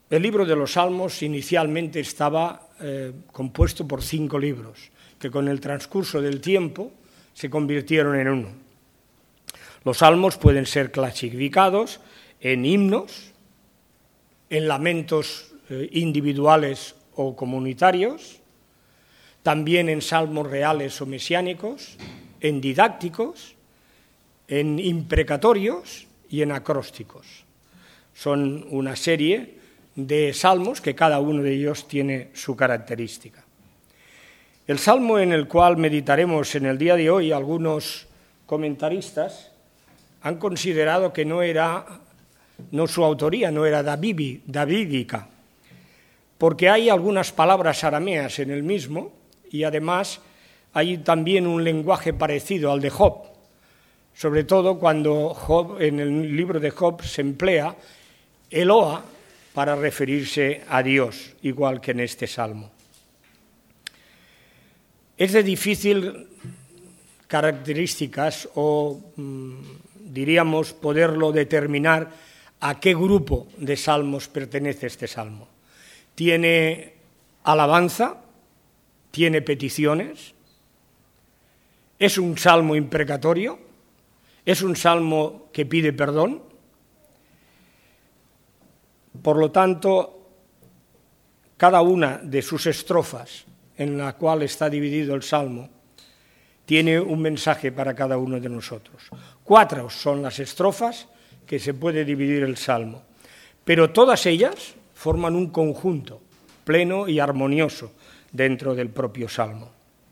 El libro de los Salmos inicialmente estaba compuesto por 5 libros, que con el transcurso del tiempo se convirtieron en uno. Los salmos pueden ser clasificados en himnos, en lamentos individuales o comunitarios, también en salmos reales o mesiánicos, en didácticos, en imprecatorios y en acrósticos. Son una serie de salmos que cada uno de ellos tiene su característica. El salmo en el cual meditaremos en el día de hoy, algunos comentaristas han considerado que su autoría no era davídica, porque hay algunas palabras arameas en el mismo y además hay también un lenguaje parecido al de Job, sobre todo cuando Job, en el libro de Job se emplea Eloa para referirse a Dios, igual que en este salmo. Es de difícil características o diríamos poderlo determinar a qué grupo de salmos pertenece este salmo. Tiene alabanza, tiene peticiones, es un salmo imprecatorio, es un salmo que pide perdón. Por lo tanto, cada una de sus estrofas en la cual está dividido el salmo tiene un mensaje para cada uno de nosotros. 4 son las estrofas que se puede dividir el salmo, pero todas ellas forman un conjunto pleno y armonioso dentro del propio salmo.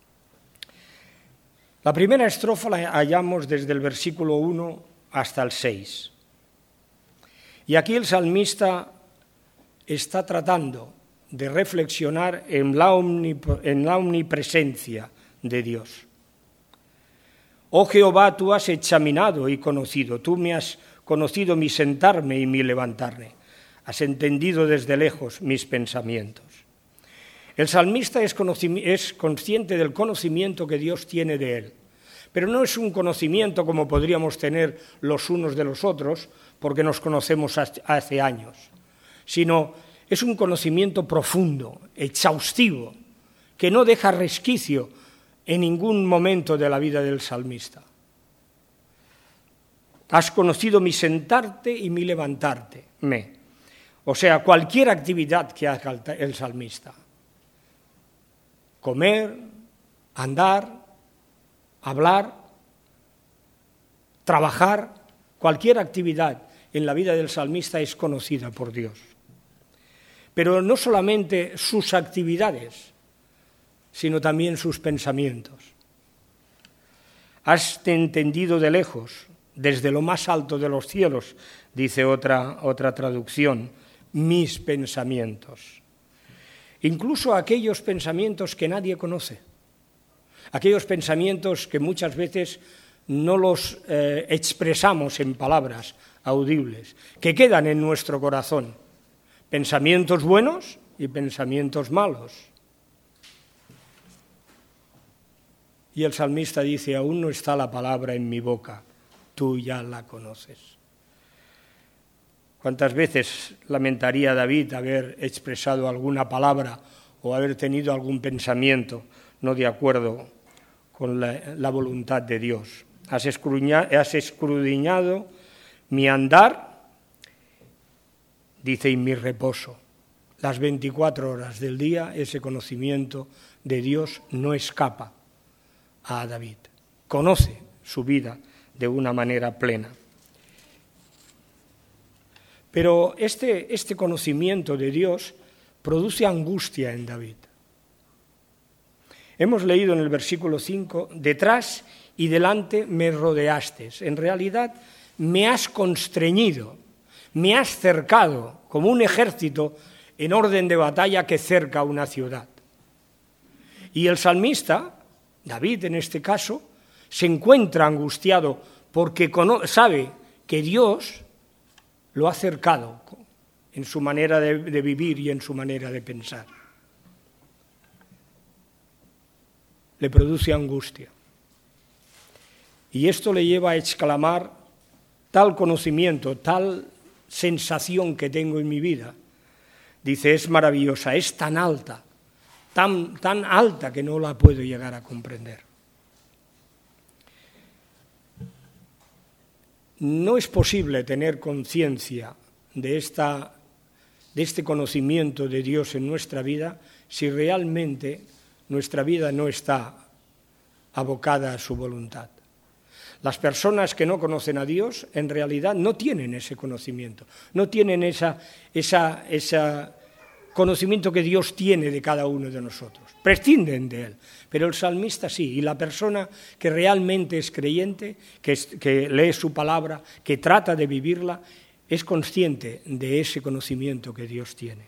La primera estrofa la hallamos desde el versículo 1 hasta el 6. Y aquí el salmista está tratando de reflexionar en la omnipresencia de Dios. Oh Jehová, tú has examinado y conocido, tú me has conocido mi sentarme y mi levantarme, has entendido desde lejos mis pensamientos. El salmista es consciente del conocimiento que Dios tiene de él, pero no es un conocimiento como podríamos tener los unos de los otros, porque nos conocemos hace años, sino es un conocimiento profundo, exhaustivo, que no deja resquicio en ningún momento de la vida del salmista. Has conocido mi sentarte y mi levantarte. O sea, cualquier actividad que haga el salmista. Comer, andar, hablar, trabajar, cualquier actividad en la vida del salmista es conocida por Dios. Pero no solamente sus actividades, sino también sus pensamientos. Has entendido de lejos, desde lo más alto de los cielos, dice otra traducción, mis pensamientos. Incluso aquellos pensamientos que nadie conoce, aquellos pensamientos que muchas veces no los expresamos en palabras audibles, que quedan en nuestro corazón, pensamientos buenos y pensamientos malos. Y el salmista dice, aún no está la palabra en mi boca, tú ya la conoces. ¿Cuántas veces lamentaría David haber expresado alguna palabra o haber tenido algún pensamiento no de acuerdo con la voluntad de Dios? Has escudriñado mi andar, dice, y mi reposo. Las 24 horas del día, ese conocimiento de Dios no escapa a David. Conoce su vida de una manera plena. Pero este conocimiento de Dios produce angustia en David. Hemos leído en el versículo 5, detrás y delante me rodeaste. En realidad me has constreñido, me has cercado como un ejército en orden de batalla que cerca una ciudad. Y el salmista, David en este caso, se encuentra angustiado porque sabe que Dios lo ha cercado en su manera de vivir y en su manera de pensar. Le produce angustia. Y esto le lleva a exclamar, tal conocimiento, tal sensación que tengo en mi vida, Dice, es maravillosa, es tan alta, tan alta que no la puedo llegar a comprender. No es posible tener conciencia de este conocimiento de Dios en nuestra vida si realmente nuestra vida no está abocada a su voluntad. Las personas que no conocen a Dios en realidad no tienen ese conocimiento, no tienen ese conocimiento que Dios tiene de cada uno de nosotros, prescinden de él, pero el salmista sí, y la persona que realmente es creyente, que lee su palabra, que trata de vivirla, es consciente de ese conocimiento que Dios tiene.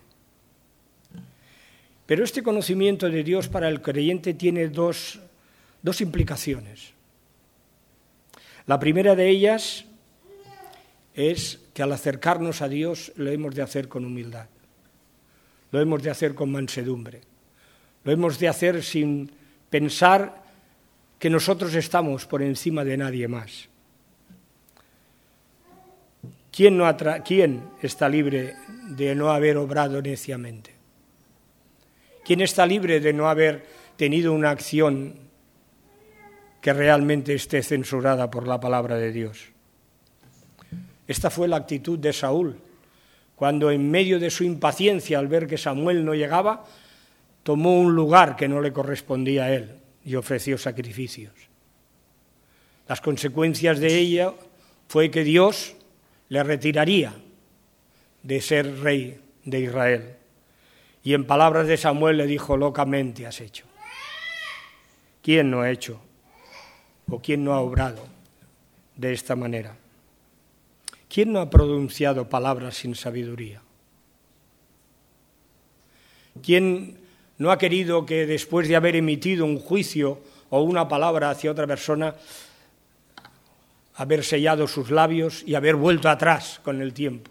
Pero este conocimiento de Dios para el creyente tiene dos implicaciones. La primera de ellas es que al acercarnos a Dios lo hemos de hacer con humildad, lo hemos de hacer con mansedumbre, lo hemos de hacer sin pensar que nosotros estamos por encima de nadie más. ¿Quién está libre de no haber obrado neciamente? ¿Quién está libre de no haber tenido una acción que realmente esté censurada por la palabra de Dios? Esta fue la actitud de Saúl, cuando en medio de su impaciencia al ver que Samuel no llegaba, tomó un lugar que no le correspondía a él y ofreció sacrificios. Las consecuencias de ello fue que Dios le retiraría de ser rey de Israel. Y en palabras de Samuel le dijo, locamente has hecho. ¿Quién no ha hecho o quién no ha obrado de esta manera? ¿Quién no ha pronunciado palabras sin sabiduría? ¿Quién no ha querido que después de haber emitido un juicio o una palabra hacia otra persona, haber sellado sus labios y haber vuelto atrás con el tiempo?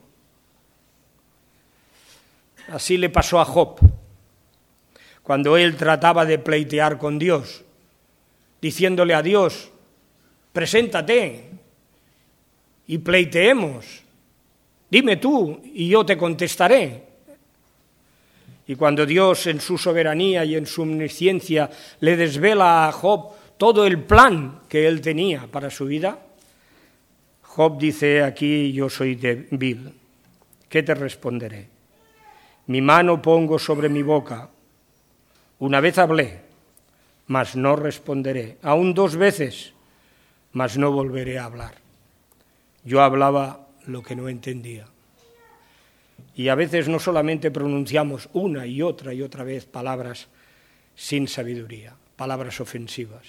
Así le pasó a Job, cuando él trataba de pleitear con Dios, diciéndole a Dios, preséntate y pleiteemos, dime tú y yo te contestaré. Y cuando Dios en su soberanía y en su omnisciencia le desvela a Job todo el plan que él tenía para su vida, Job dice, aquí yo soy débil, ¿qué te responderé? Mi mano pongo sobre mi boca. Una vez hablé, mas no responderé. Aún 2 veces, mas no volveré a hablar. Yo hablaba lo que no entendía. Y a veces no solamente pronunciamos una y otra vez palabras sin sabiduría, palabras ofensivas.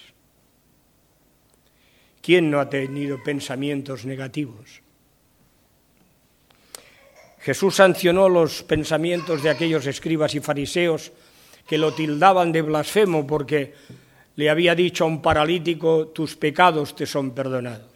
¿Quién no ha tenido pensamientos negativos? Jesús sancionó los pensamientos de aquellos escribas y fariseos que lo tildaban de blasfemo porque le había dicho a un paralítico, tus pecados te son perdonados.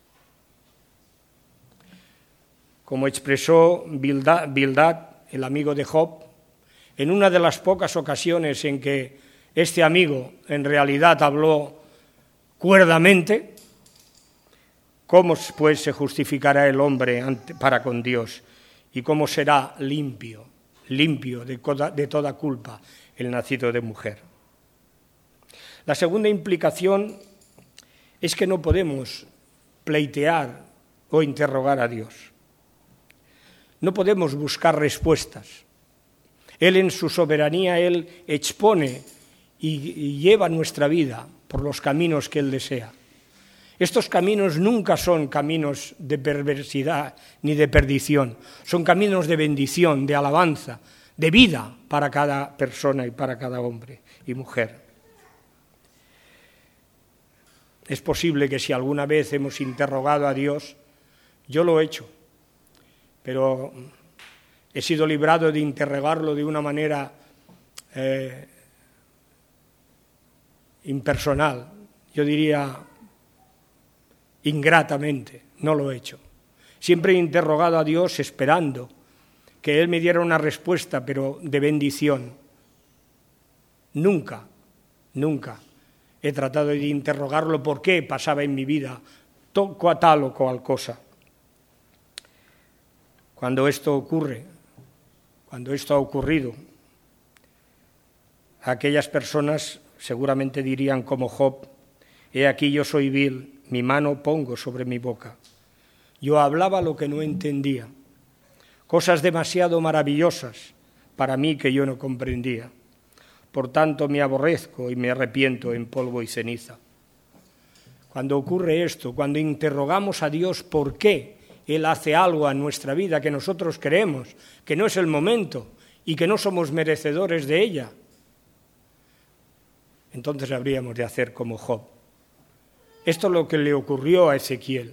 Como expresó Bildad, el amigo de Job, en una de las pocas ocasiones en que este amigo en realidad habló cuerdamente, ¿cómo pues se justificará el hombre para con Dios? ¿Y cómo será limpio de toda culpa el nacido de mujer? La segunda implicación es que no podemos pleitear o interrogar a Dios. No podemos buscar respuestas. Él en su soberanía, Él expone y lleva nuestra vida por los caminos que Él desea. Estos caminos nunca son caminos de perversidad ni de perdición, son caminos de bendición, de alabanza, de vida para cada persona y para cada hombre y mujer. Es posible que si alguna vez hemos interrogado a Dios, yo lo he hecho, pero he sido librado de interrogarlo de una manera impersonal, yo diría ingratamente, no lo he hecho. Siempre he interrogado a Dios esperando que Él me diera una respuesta, pero de bendición. Nunca he tratado de interrogarlo por qué pasaba en mi vida tal o cual cosa. Cuando esto ocurre, Cuando esto ha ocurrido, aquellas personas seguramente dirían como Job: he aquí yo soy vil, mi mano pongo sobre mi boca. Yo hablaba lo que no entendía, cosas demasiado maravillosas para mí que yo no comprendía. Por tanto me aborrezco y me arrepiento en polvo y ceniza. Cuando ocurre esto, cuando interrogamos a Dios por qué Él hace algo a nuestra vida que nosotros creemos que no es el momento y que no somos merecedores de ella, entonces habríamos de hacer como Job. Esto es lo que le ocurrió a Ezequías.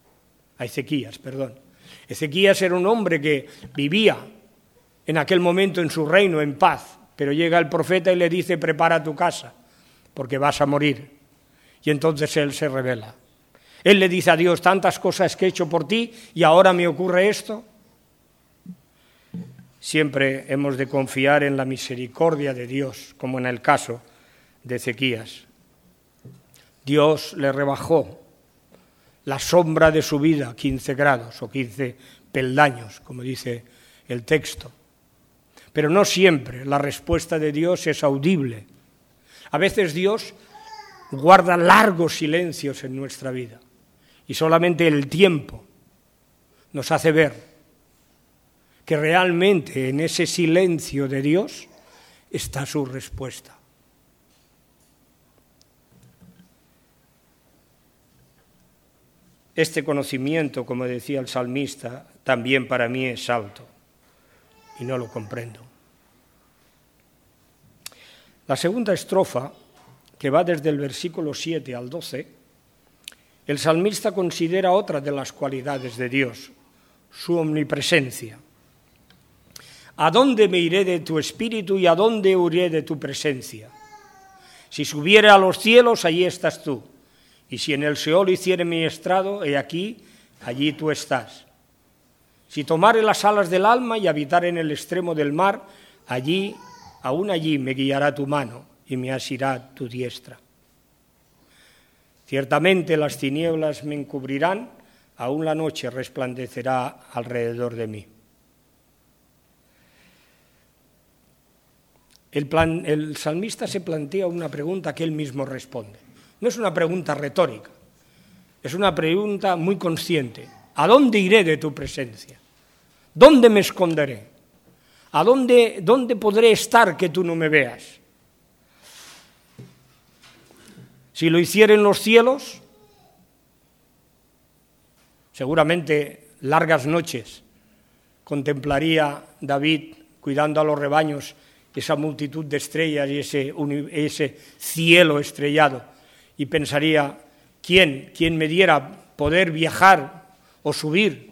Ezequías era un hombre que vivía en aquel momento en su reino en paz, pero llega el profeta y le dice: prepara tu casa, porque vas a morir. Y entonces él se rebela. Él le dice a Dios: tantas cosas que he hecho por ti y ahora me ocurre esto. Siempre hemos de confiar en la misericordia de Dios, como en el caso de Ezequías. Dios le rebajó la sombra de su vida 15 grados o 15 peldaños, como dice el texto. Pero no siempre la respuesta de Dios es audible. A veces Dios guarda largos silencios en nuestra vida y solamente el tiempo nos hace ver que realmente en ese silencio de Dios está su respuesta. Este conocimiento, como decía el salmista, también para mí es alto y no lo comprendo. La segunda estrofa, que va desde el versículo 7 al 12, el salmista considera otra de las cualidades de Dios, su omnipresencia. ¿A dónde me iré de tu espíritu y a dónde huiré de tu presencia? Si subiere a los cielos, allí estás tú. Y si en el Seol hiciere mi estrado, he aquí, allí tú estás. Si tomare las alas del alma y habitare en el extremo del mar, aún allí me guiará tu mano y me asirá tu diestra. Ciertamente las tinieblas me encubrirán, aún la noche resplandecerá alrededor de mí. El salmista se plantea una pregunta que él mismo responde. No es una pregunta retórica, es una pregunta muy consciente. ¿A dónde iré de tu presencia? ¿Dónde me esconderé? ¿A dónde podré estar que tú no me veas? Si lo hiciera en los cielos, seguramente largas noches contemplaría David cuidando a los rebaños esa multitud de estrellas y ese cielo estrellado. Y pensaría: ¿quién me diera poder viajar o subir?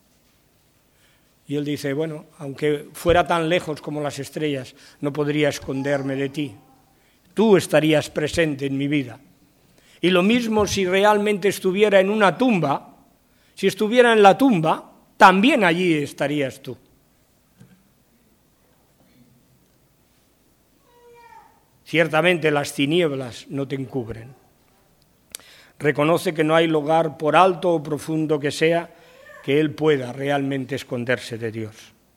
Y él dice: bueno, aunque fuera tan lejos como las estrellas, no podría esconderme de ti. Tú estarías presente en mi vida. Y lo mismo si realmente estuviera en una tumba, si estuviera en la tumba, también allí estarías tú. Ciertamente las tinieblas no te encubren. Reconoce que no hay lugar, por alto o profundo que sea, que él pueda realmente esconderse de Dios.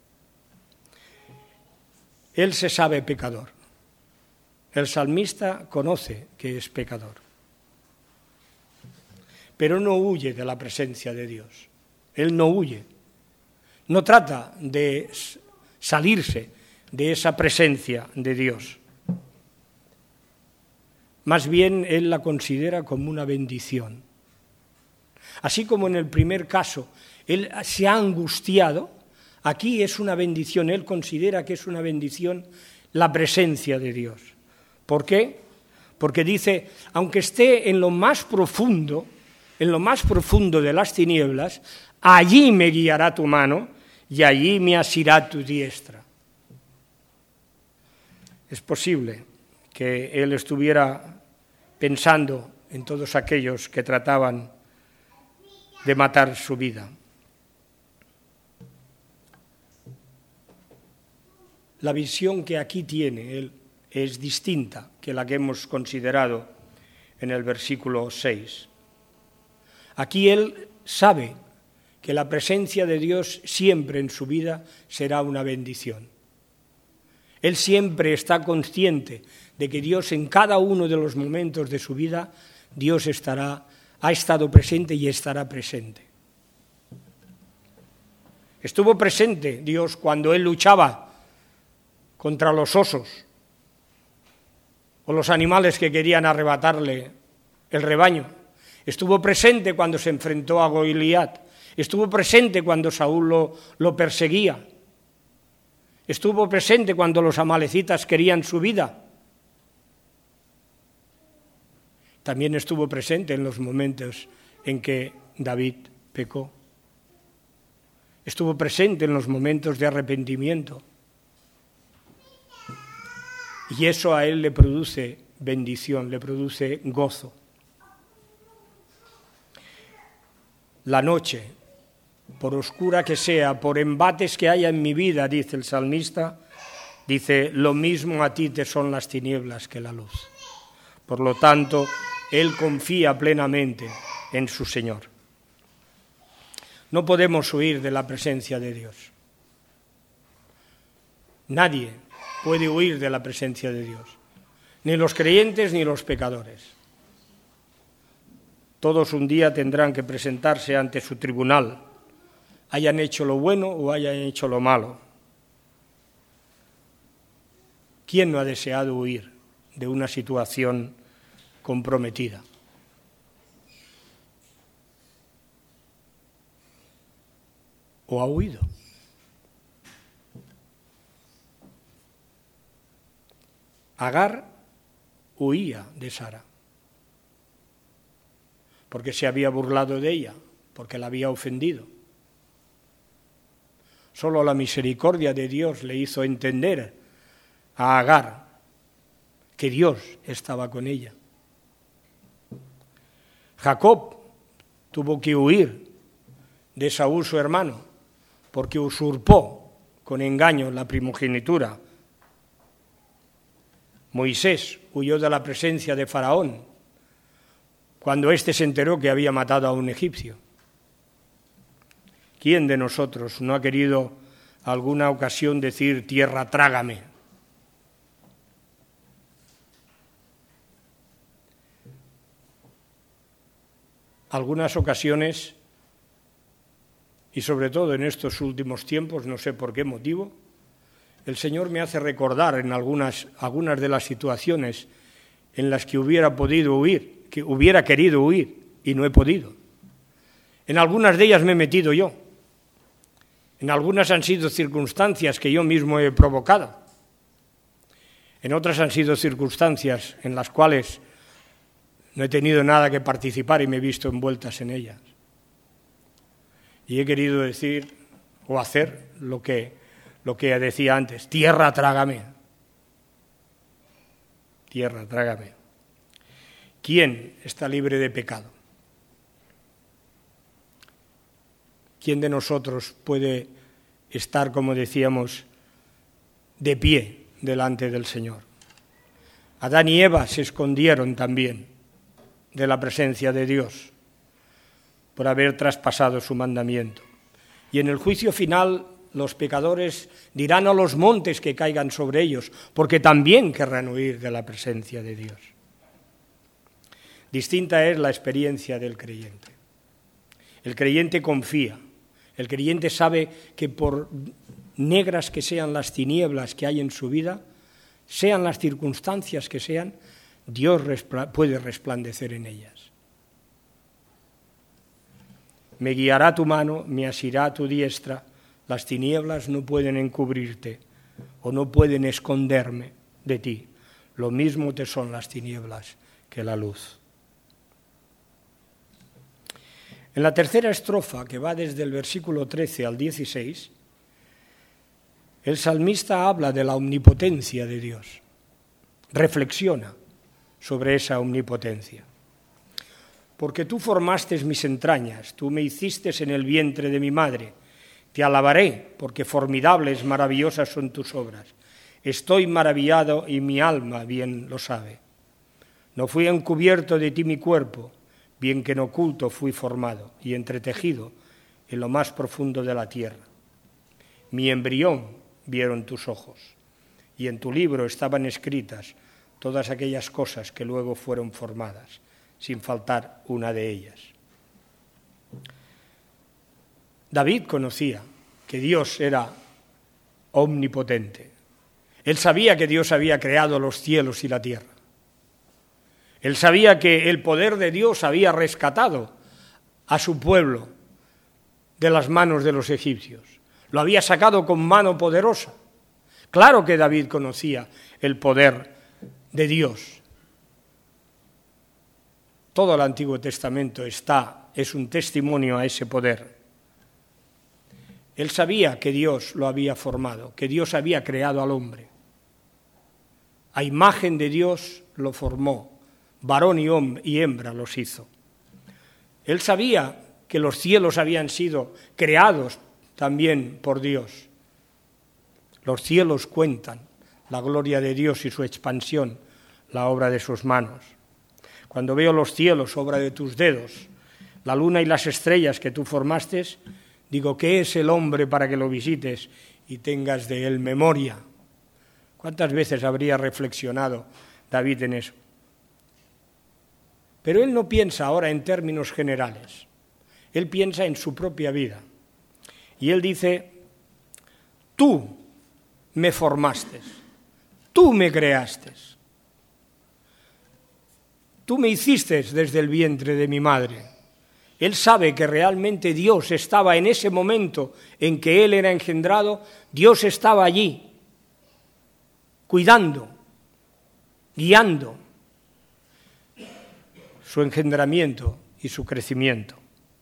Él se sabe pecador. El salmista conoce que es pecador. Pero no huye de la presencia de Dios. Él no huye. No trata de salirse de esa presencia de Dios. Más bien, él la considera como una bendición. Así como en el primer caso, él se ha angustiado, aquí es una bendición. Él considera que es una bendición la presencia de Dios. ¿Por qué? Porque dice: aunque esté en lo más profundo de las tinieblas, allí me guiará tu mano y allí me asirá tu diestra. Es posible que él estuviera pensando en todos aquellos que trataban de matar su vida. La visión que aquí tiene él es distinta que la que hemos considerado en el versículo 6. Aquí él sabe que la presencia de Dios siempre en su vida será una bendición. Él siempre está consciente de que Dios en cada uno de los momentos de su vida, Dios ha estado presente y estará presente. Estuvo presente Dios cuando él luchaba contra los osos o los animales que querían arrebatarle el rebaño. Estuvo presente cuando se enfrentó a Goliat. Estuvo presente cuando Saúl lo perseguía. Estuvo presente cuando los amalecitas querían su vida. También estuvo presente en los momentos en que David pecó. Estuvo presente en los momentos de arrepentimiento. Y eso a él le produce bendición, le produce gozo. La noche, por oscura que sea, por embates que haya en mi vida, dice el salmista, dice, lo mismo a ti te son las tinieblas que la luz. Por lo tanto, él confía plenamente en su Señor. No podemos huir de la presencia de Dios. Nadie puede huir de la presencia de Dios, ni los creyentes ni los pecadores. Todos un día tendrán que presentarse ante su tribunal, hayan hecho lo bueno o hayan hecho lo malo. ¿Quién no ha deseado huir de una situación comprometida? ¿O ha huido? Agar huía de Sara, porque se había burlado de ella, porque la había ofendido. Solo la misericordia de Dios le hizo entender a Agar que Dios estaba con ella. Jacob tuvo que huir de Saúl su hermano, porque usurpó con engaño la primogenitura. Moisés huyó de la presencia de Faraón cuando éste se enteró que había matado a un egipcio. ¿Quién de nosotros no ha querido alguna ocasión decir tierra, trágame? Algunas ocasiones, y sobre todo en estos últimos tiempos, no sé por qué motivo, el Señor me hace recordar en algunas de las situaciones en las que hubiera podido huir, que hubiera querido huir y no he podido. En algunas de ellas me he metido yo. En algunas han sido circunstancias que yo mismo he provocado. En otras han sido circunstancias en las cuales no he tenido nada que participar y me he visto envueltas en ellas. Y he querido decir o hacer lo que decía antes, tierra, trágame. Tierra, trágame. ¿Quién está libre de pecado? ¿Quién de nosotros puede estar, como decíamos, de pie delante del Señor? Adán y Eva se escondieron también de la presencia de Dios por haber traspasado su mandamiento. Y en el juicio final los pecadores dirán a los montes que caigan sobre ellos, porque también querrán huir de la presencia de Dios. Distinta es la experiencia del creyente. El creyente confía, el creyente sabe que por negras que sean las tinieblas que hay en su vida, sean las circunstancias que sean, Dios puede resplandecer en ellas. Me guiará tu mano, me asirá tu diestra, las tinieblas no pueden encubrirte o no pueden esconderme de ti. Lo mismo te son las tinieblas que la luz. En la tercera estrofa, que va desde el versículo 13 al 16, el salmista habla de la omnipotencia de Dios. Reflexiona sobre esa omnipotencia. Porque tú formaste mis entrañas, tú me hiciste en el vientre de mi madre. Te alabaré, porque formidables, maravillosas son tus obras. Estoy maravillado y mi alma bien lo sabe. No fui encubierto de ti mi cuerpo, bien que en oculto fui formado y entretejido en lo más profundo de la tierra. Mi embrión vieron tus ojos, y en tu libro estaban escritas todas aquellas cosas que luego fueron formadas, sin faltar una de ellas. David conocía que Dios era omnipotente. Él sabía que Dios había creado los cielos y la tierra. Él sabía que el poder de Dios había rescatado a su pueblo de las manos de los egipcios. Lo había sacado con mano poderosa. Claro que David conocía el poder de Dios. Todo el Antiguo Testamento es un testimonio a ese poder. Él sabía que Dios lo había formado, que Dios había creado al hombre. A imagen de Dios lo formó, varón y hembra los hizo. Él sabía que los cielos habían sido creados también por Dios. Los cielos cuentan la gloria de Dios y su expansión, la obra de sus manos. Cuando veo los cielos, obra de tus dedos, la luna y las estrellas que tú formaste, digo, ¿qué es el hombre para que lo visites y tengas de él memoria? ¿Cuántas veces habría reflexionado David en eso? Pero él no piensa ahora en términos generales, él piensa en su propia vida. Y él dice, tú me formaste, tú me creaste, tú me hiciste desde el vientre de mi madre. Él sabe que realmente Dios estaba en ese momento en que él era engendrado, Dios estaba allí, cuidando, guiando su engendramiento y su crecimiento.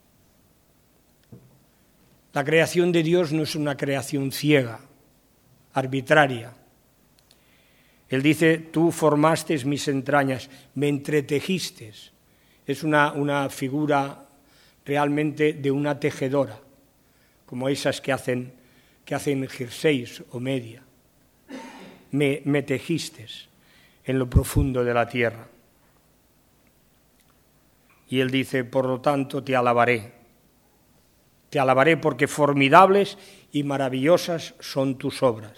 La creación de Dios no es una creación ciega, arbitraria. Él dice, tú formaste mis entrañas, me entretejiste. Es una figura realmente de una tejedora, como esas que hacen jerseys o media. Me tejiste en lo profundo de la tierra. Y él dice, por lo tanto, te alabaré porque formidables y maravillosas son tus obras.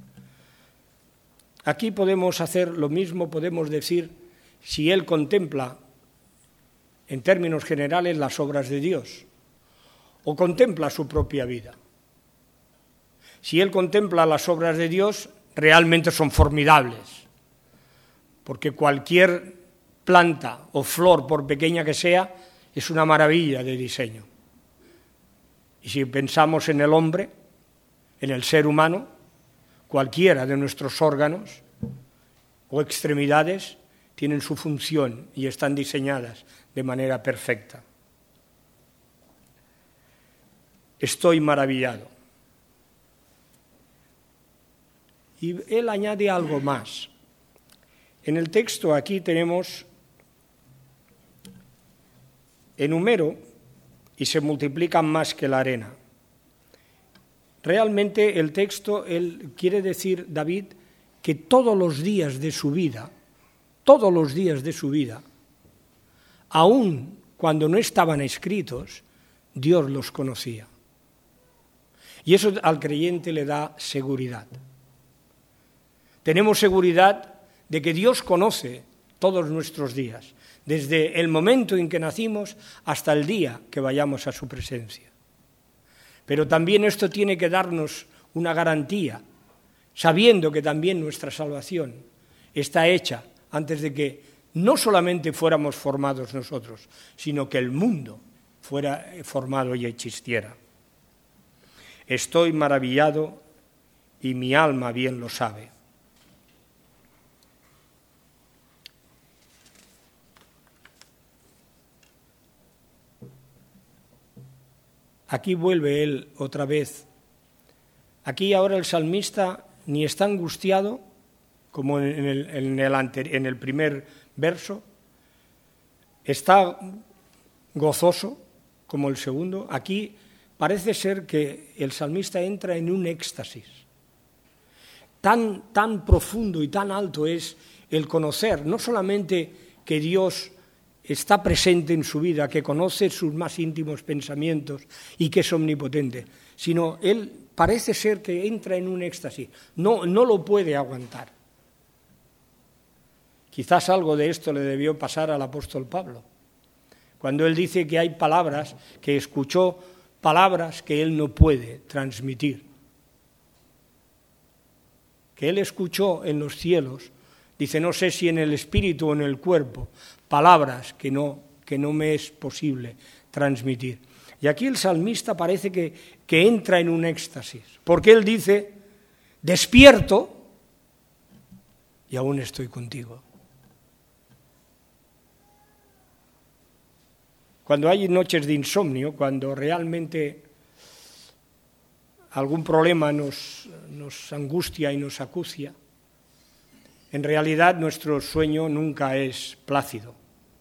Aquí podemos hacer lo mismo, podemos decir, si él contempla en términos generales las obras de Dios, o contempla su propia vida. Si él contempla las obras de Dios, realmente son formidables, porque cualquier planta o flor, por pequeña que sea, es una maravilla de diseño. Y si pensamos en el hombre, en el ser humano, cualquiera de nuestros órganos o extremidades tienen su función y están diseñadas de manera perfecta. Estoy maravillado. Y él añade algo más. En el texto aquí tenemos enumero y se multiplican más que la arena. Realmente el texto, él quiere decir, David, que todos los días de su vida, aun cuando no estaban escritos, Dios los conocía. Y eso al creyente le da seguridad. Tenemos seguridad de que Dios conoce todos nuestros días, desde el momento en que nacimos hasta el día que vayamos a su presencia. Pero también esto tiene que darnos una garantía, sabiendo que también nuestra salvación está hecha antes de que no solamente fuéramos formados nosotros, sino que el mundo fuera formado y existiera. Estoy maravillado y mi alma bien lo sabe. Aquí vuelve él otra vez. Aquí ahora el salmista ni está angustiado, como en el primer verso, está gozoso, como el segundo. Aquí parece ser que el salmista entra en un éxtasis. Tan profundo y tan alto es el conocer, no solamente que Dios está presente en su vida, que conoce sus más íntimos pensamientos y que es omnipotente, sino él parece ser que entra en un éxtasis, no lo puede aguantar. Quizás algo de esto le debió pasar al apóstol Pablo, cuando él dice que hay palabras, que escuchó palabras que él no puede transmitir, que él escuchó en los cielos, dice, no sé si en el espíritu o en el cuerpo, palabras que no me es posible transmitir. Y aquí el salmista parece que entra en un éxtasis, porque él dice, despierto y aún estoy contigo. Cuando hay noches de insomnio, cuando realmente algún problema nos angustia y nos acucia, en realidad nuestro sueño nunca es plácido.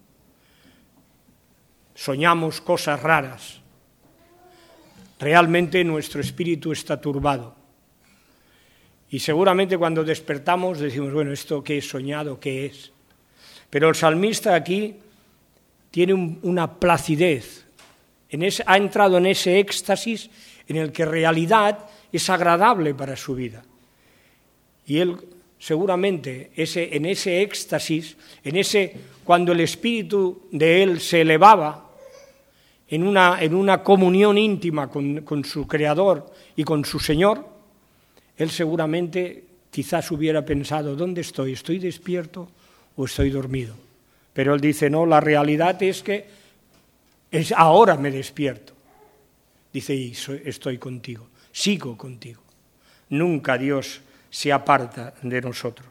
Soñamos cosas raras. Realmente nuestro espíritu está turbado. Y seguramente cuando despertamos decimos, bueno, ¿esto qué he soñado? ¿Qué es? Pero el salmista aquí tiene una placidez, ha entrado en ese éxtasis en el que realidad es agradable para su vida. Y él seguramente en ese éxtasis, cuando el espíritu de él se elevaba en una comunión íntima con su Creador y con su Señor, él seguramente quizás hubiera pensado, ¿dónde estoy? ¿Estoy despierto o estoy dormido? Pero él dice, no, la realidad es que ahora me despierto. Dice, y estoy contigo, sigo contigo. Nunca Dios se aparta de nosotros.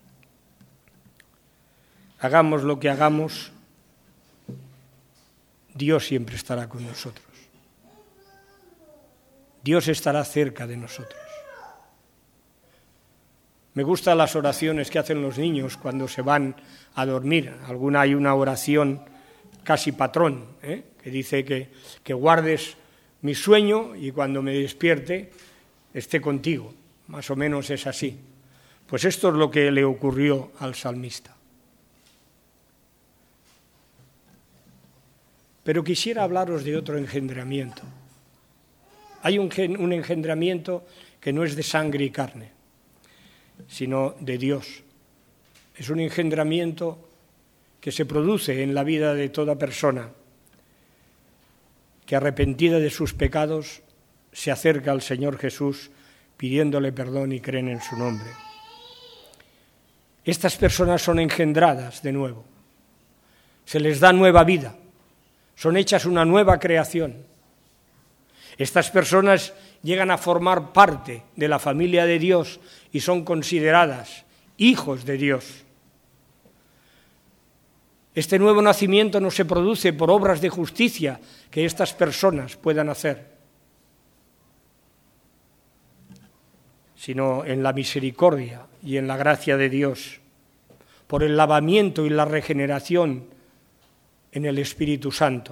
Hagamos lo que hagamos, Dios siempre estará con nosotros. Dios estará cerca de nosotros. Me gustan las oraciones que hacen los niños cuando se van a dormir. Hay una oración casi patrón, que dice que guardes mi sueño y cuando me despierte esté contigo. Más o menos es así. Pues esto es lo que le ocurrió al salmista. Pero quisiera hablaros de otro engendramiento. Hay un engendramiento que no es de sangre y carne, sino de Dios. Es un engendramiento que se produce en la vida de toda persona que arrepentida de sus pecados se acerca al Señor Jesús pidiéndole perdón y creen en su nombre. Estas personas son engendradas de nuevo, se les da nueva vida, son hechas una nueva creación. Estas personas llegan a formar parte de la familia de Dios y son consideradas hijos de Dios. Este nuevo nacimiento no se produce por obras de justicia que estas personas puedan hacer, sino en la misericordia y en la gracia de Dios, por el lavamiento y la regeneración en el Espíritu Santo.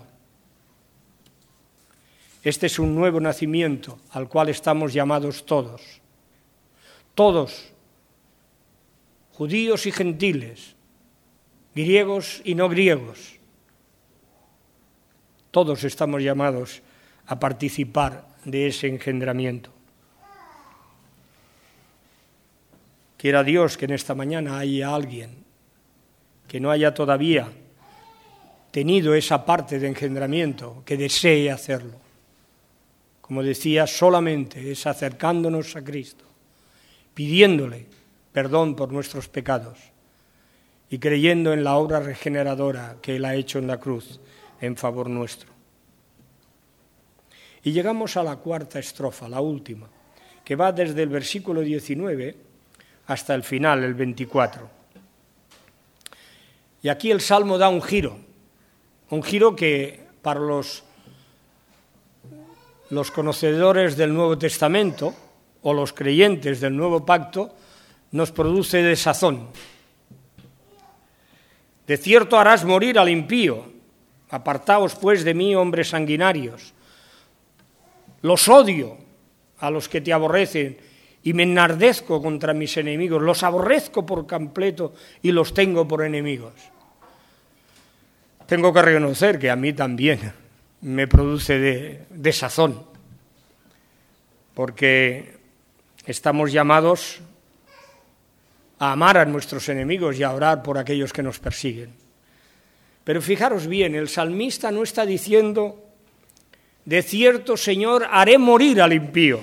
Este es un nuevo nacimiento al cual estamos llamados todos, judíos y gentiles, griegos y no griegos. Todos estamos llamados a participar de ese engendramiento. Quiera Dios que en esta mañana haya alguien que no haya todavía tenido esa parte de engendramiento, que desee hacerlo. Como decía, solamente es acercándonos a Cristo, pidiéndole perdón por nuestros pecados y creyendo en la obra regeneradora que Él ha hecho en la cruz en favor nuestro. Y llegamos a la cuarta estrofa, la última, que va desde el versículo 19 hasta el final, el 24. Y aquí el Salmo da un giro que para los conocedores del Nuevo Testamento o los creyentes del Nuevo Pacto nos produce desazón. De cierto harás morir al impío, apartaos pues de mí, hombres sanguinarios. Los odio a los que te aborrecen y me enardezco contra mis enemigos, los aborrezco por completo y los tengo por enemigos. tengo que reconocer que a mí también me produce desazón, porque estamos llamados a amar a nuestros enemigos y a orar por aquellos que nos persiguen. Pero fijaros bien, el salmista no está diciendo: de cierto, Señor, haré morir al impío.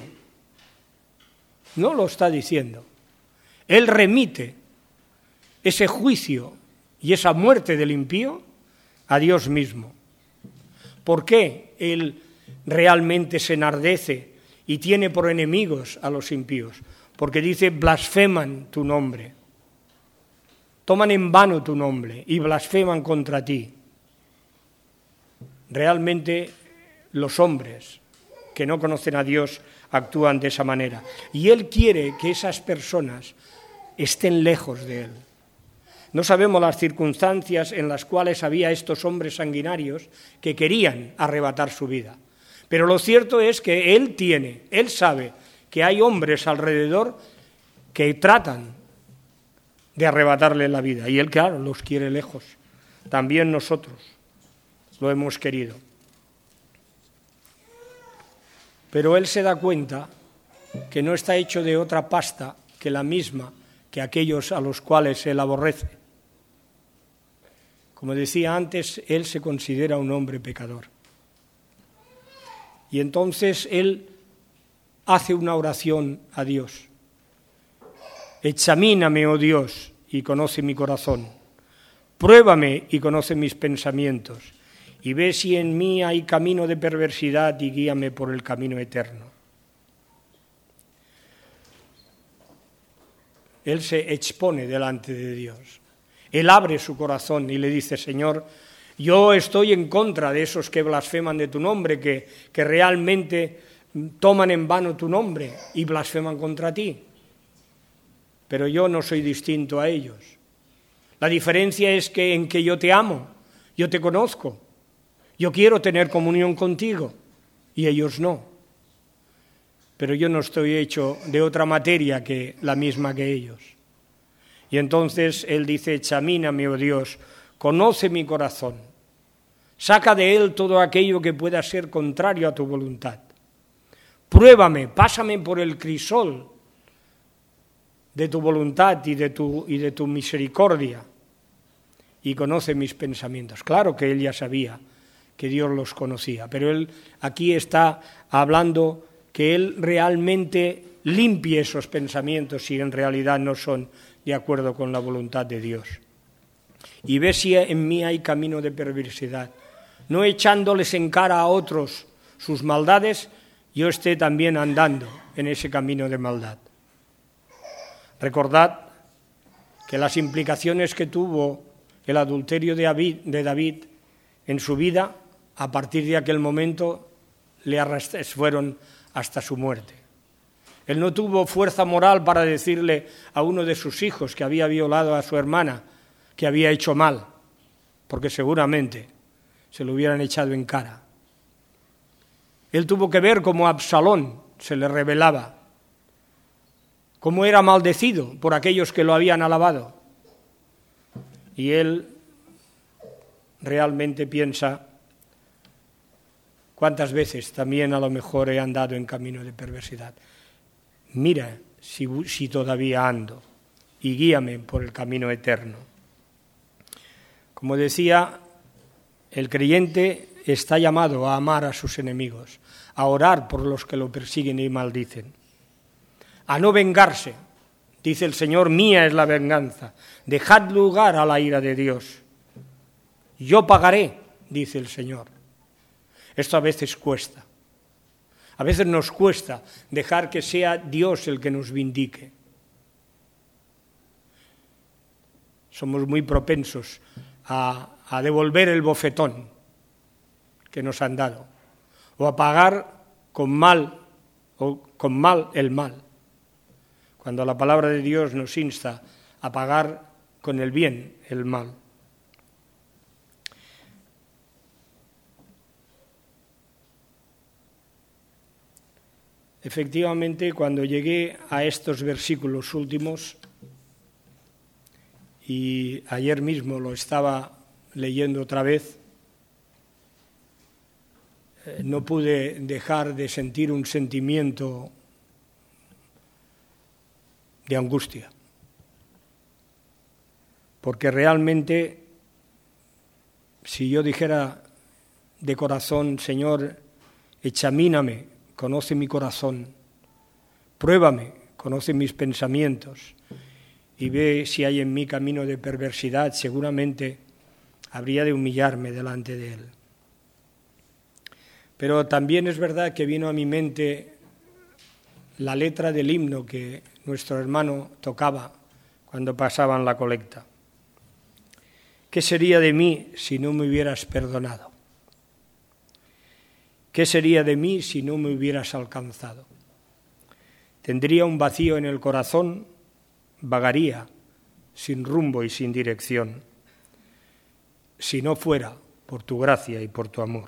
No lo está diciendo. Él remite ese juicio y esa muerte del impío a Dios mismo. ¿Por qué él realmente se enardece y tiene por enemigos a los impíos? Porque dice: blasfeman tu nombre, toman en vano tu nombre y blasfeman contra ti. Realmente los hombres que no conocen a Dios actúan de esa manera. Y Él quiere que esas personas estén lejos de Él. No sabemos las circunstancias en las cuales había estos hombres sanguinarios que querían arrebatar su vida. Pero lo cierto es que Él sabe que hay hombres alrededor que tratan de arrebatarle la vida. Y Él, claro, los quiere lejos. También nosotros lo hemos querido. Pero Él se da cuenta que no está hecho de otra pasta que la misma que aquellos a los cuales Él aborrece. Como decía antes, Él se considera un hombre pecador. Y entonces Él hace una oración a Dios. Examíname, oh Dios, y conoce mi corazón. Pruébame y conoce mis pensamientos. Y ve si en mí hay camino de perversidad y guíame por el camino eterno. Él se expone delante de Dios. Él abre su corazón y le dice: Señor, yo estoy en contra de esos que blasfeman de tu nombre, que realmente toman en vano tu nombre y blasfeman contra ti. Pero yo no soy distinto a ellos. La diferencia es que en que yo te amo, yo te conozco, yo quiero tener comunión contigo y ellos no. Pero yo no estoy hecho de otra materia que la misma que ellos. Y entonces Él dice: examíname, oh Dios, conoce mi corazón, saca de él todo aquello que pueda ser contrario a tu voluntad. Pruébame, pásame por el crisol de tu voluntad y de tu misericordia, y conoce mis pensamientos. Claro que él ya sabía que Dios los conocía, pero él aquí está hablando que él realmente limpie esos pensamientos si en realidad no son de acuerdo con la voluntad de Dios. Y ve si en mí hay camino de perversidad, no echándoles en cara a otros sus maldades, yo esté también andando en ese camino de maldad. Recordad que las implicaciones que tuvo el adulterio de David en su vida, a partir de aquel momento fueron hasta su muerte. Él no tuvo fuerza moral para decirle a uno de sus hijos que había violado a su hermana que había hecho mal, porque seguramente se lo hubieran echado en cara. Él tuvo que ver cómo Absalón se le rebelaba, cómo era maldecido por aquellos que lo habían alabado. Y él realmente piensa: ¿cuántas veces también a lo mejor he andado en camino de perversidad? Mira si todavía ando, y guíame por el camino eterno. Como decía, el creyente está llamado a amar a sus enemigos, a orar por los que lo persiguen y maldicen, a no vengarse. Dice el Señor: mía es la venganza, dejad lugar a la ira de Dios. Yo pagaré, dice el Señor. Esto a veces cuesta. A veces nos cuesta dejar que sea Dios el que nos vindique. Somos muy propensos a devolver el bofetón que nos han dado, o a pagar con mal el mal, cuando la palabra de Dios nos insta a pagar con el bien el mal. Efectivamente, cuando llegué a estos versículos últimos, y ayer mismo lo estaba leyendo otra vez, no pude dejar de sentir un sentimiento de angustia, porque realmente, si yo dijera de corazón, Señor, examíname, conoce mi corazón, pruébame, conoce mis pensamientos y ve si hay en mí camino de perversidad, seguramente habría de humillarme delante de Él. Pero también es verdad que vino a mi mente la letra del himno que nuestro hermano tocaba cuando pasaban la colecta. ¿Qué sería de mí si no me hubieras perdonado? ¿Qué sería de mí si no me hubieras alcanzado? Tendría un vacío en el corazón, vagaría sin rumbo y sin dirección, si no fuera por tu gracia y por tu amor.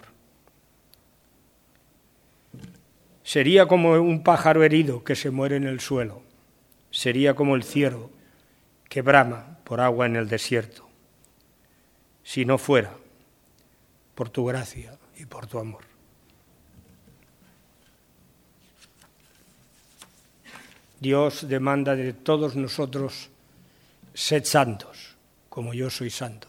Sería como un pájaro herido que se muere en el suelo, sería como el ciervo que brama por agua en el desierto, si no fuera por tu gracia y por tu amor. Dios demanda de todos nosotros, sed santos, como yo soy santo.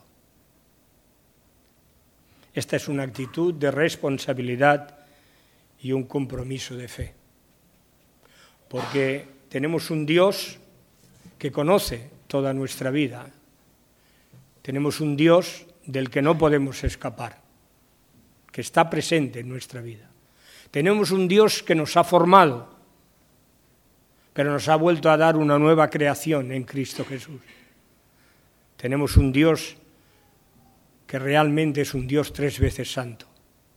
Esta es una actitud de responsabilidad y un compromiso de fe, porque tenemos un Dios que conoce toda nuestra vida, tenemos un Dios del que no podemos escapar, que está presente en nuestra vida. Tenemos un Dios que nos ha formado, pero nos ha vuelto a dar una nueva creación en Cristo Jesús. Tenemos un Dios que realmente es un Dios 3 veces santo.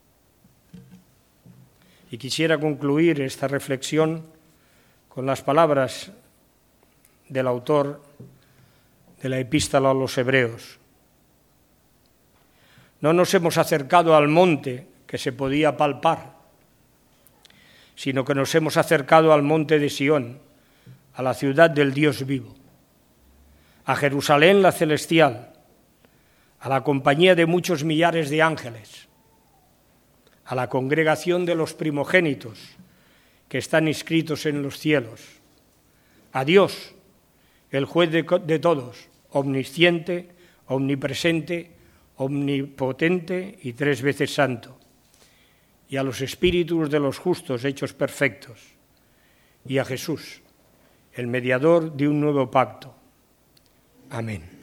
Y quisiera concluir esta reflexión con las palabras del autor de la Epístola a los Hebreos. No nos hemos acercado al monte que se podía palpar, sino que nos hemos acercado al monte de Sión, a la ciudad del Dios vivo, a Jerusalén la celestial, a la compañía de muchos millares de ángeles, a la congregación de los primogénitos que están inscritos en los cielos, a Dios, el juez de todos, omnisciente, omnipresente, omnipotente y 3 veces santo, y a los espíritus de los justos hechos perfectos, y a Jesús, el mediador de un nuevo pacto. Amén.